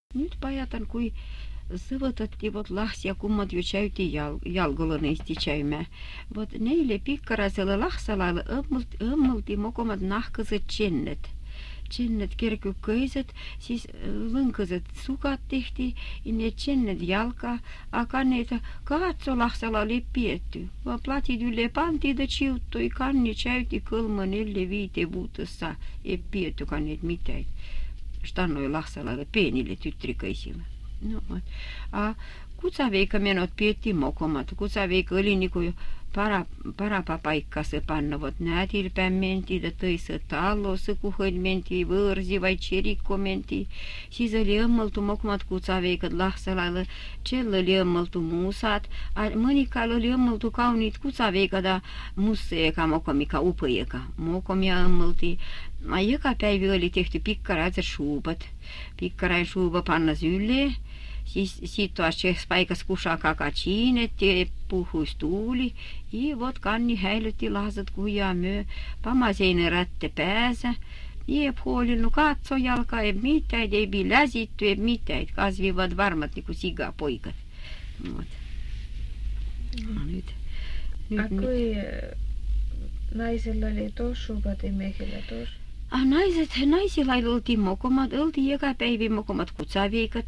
Nyt pajatan, kui sõvõtati vot lahsia, kummad ju käyti jalgolõneisti käymään. Vot neile pikkaraisella lahsalailla õmmulti mokomad nahkased tšennet. Tšennet kerkykköiset, siis lõnkased sukat tehti, ja need tšennet jalka, aga need katso lahsala oli pietty. Va platit ylle panti da čiuttui, kanni käyti kõlma 4-5 vuutessa, ei piettykaan need mitään. Stannoi lahsalaille pienille tyttriköisille. No, a kutsaveika menot pietti mokomat. Kutsaveika oli niinku parapa paikassa panna. Vot näätilpäin mentiin, ja toisa talossa kuhel mentiin, võõrsi vai tšerikko mentiin. Siis oli õmmaltu mokomat kutsaveikat lahsalaille. Tšell oli õmmaltu muusat. Mõnikal oli õmmaltu kauniit kutsaveikada musseeka mokomika upõieka. Mokomia õmmalti. A joka päivä oli tehty pikkaraisen šuubat. Pikkarain šuuba pannas ylle. Siis tuossa paikas kusaa kakatsiinetti, puhuis tuuli. Ja vot kanni häilytti lahsat kujaa myö. Pamaseinen rätte pääsä. Ja puolilnu katso jalka, ei mitään, ei läsitty, ei mitään. Kasvivat varmat niinku sigapoikat. No, nyt. Kui naisella oli tuossa šuubat ja miehillä tuossa? Naisilla oltiin mokomat, oltiin joka päivä mokomat kutsaveikat.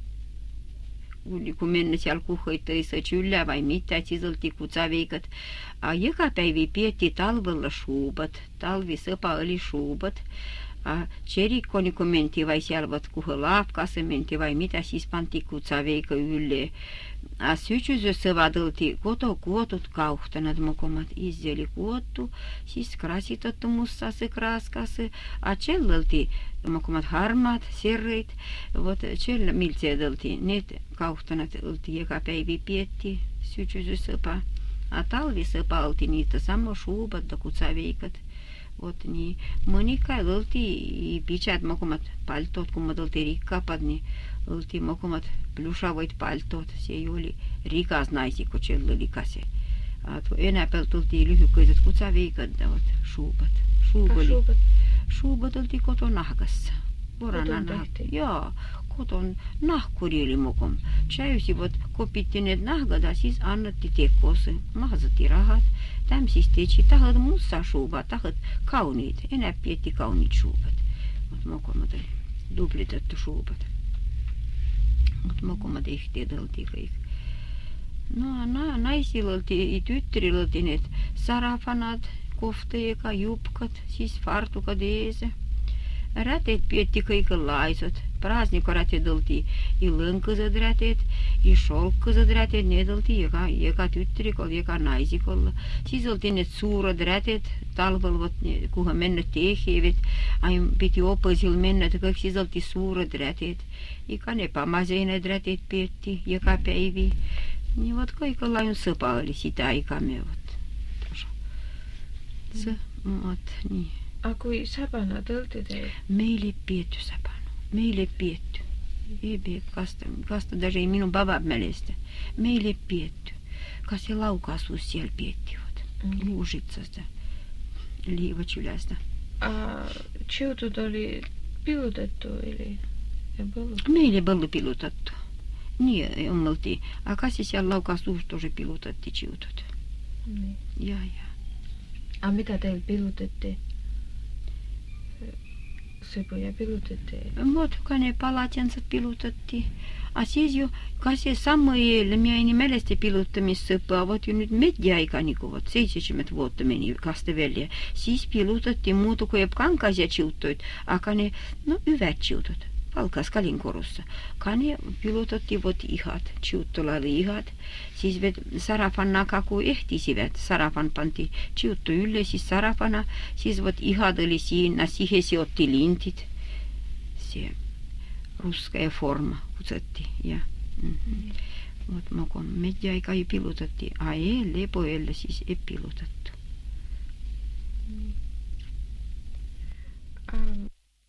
Kun mennä siellä kuhoitteissa yllä vai mitä, siis oltiin kutsaveikat. Joka päivä pietti talvella šuubat, talvisöpa oli šuubat. Tšerikkoni kun mentiin vai siellä vot kuho laapkassa mentiin vai mitä, siis pantiin kutsaveika ylle. Syksysössä vadoltiin koto kuotut kauhtanat mokomat. Izzi oli kuottu, siis krasitettu mustassa kraskassa. Tšelloltiin mokomat harmaat, serreit. Vot tšell miltseed oltiin, need kauhtanat oltiin joka päivä pietti syksysöpa. Talvisöpa oltiin niitä samo šuubat ja kutsaveikat. Vot niin, mõnikal oltiin pitsad mokomat paltot, kun oltiin rikkaapad, niin oltiin mokomat plusavoit paltot. Se ei oli rikas naisi, kun siellä oli kase. Enäpältä oltiin lyhyköiset kutsaveikat, šuubat. Šuubat oltiin koton nahkassa. Koton tehtiin? Joo, koton nahkuri oli mokom. Tšäysivat, kopitti need nahkada, siis annatti tekosse. Mahasati rahat. Tämmöisiä teetsi, tahad musta šuuba, tahad kauniit. Enää pietti kauniit šuubat. Mutta mokomat oli duplitettu šuubat. Mutta mokomat ehteet oltiin kõik. No, naisilla oltiin, ja tyttärillä oltiin need sarafanat, kofteeka, jupkat, siis fartukad ees. Räteet pietti kaikenlaiset. Praasnikoräteet oltiin ja lõnkased räteet, ja šolkased räteet, need oltiin joka tyttärikolla, joka naisikolla. Siis oltiin need suured räteet, talvel, kuhu mennä tehevet, aina piti opasilla mennä, että kõik siis oltiin suured räteet. Ika ne pamaseined räteet pietti joka päivi. Niin vot kaikenlainen sõpa oli sitä aikaa me vot. Vot niin. A kui säpanad olti teil? Meil ei pietty säpanu. Meil ei pietty. Ei pie kasta даже ei minun babab mälestä. Meil ei pietty. Kas se laukasuus siellä piettivät. Luusitsasta. Liivatsülästä. Tšiutud oli pilutettu ili? Meil ei ollut pilutettu. Niin ommeltiin. A kas se siellä laukasuus tosi pilutetti tšiutut. Niin. Ja. A mitä teillä pilutettiin? Söpöjä pilutettiin? Mutta ne palatensa pilutettiin. A siis jo, kas se samoja mielestäni mielestä piluttamissöpöä, vot jo nyt mediaika niinku vot 70 vuotta meni kasta välja. Siis pilutettiin muuta kuin kankaisia tsiuttoit, aga ne, no hyvät tsiutot, palkas kalinkorussa. Kane pilutettiin vot ihat, tsiuttolalla ihat. Siis sarafana kaku ehtisivät. Sarafan panti tsiutto ylle, siis sarafana. Siis vot ihat oli siinä, siihen se otti lintit. Se ruskea forma kutsettiin. Ja. Vot mokon mediaika ei pilutettiin. Ei lepoille siis ei pilutettu.